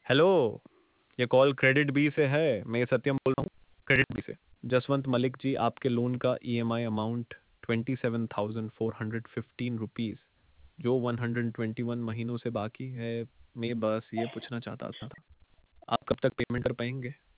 Hello, ये call credit B से है। मैं सत्यम बोल रहा हूँ क्रेडिट बी से। जसवंत मलिक जी, आपके लोन का ईएमआई अमाउंट 27,415 रुपीज़ जो 121 महीनों से बाकी है। मैं बस ये पूछना चाहता था, आप कब तक पेमेंट कर पाएंगे?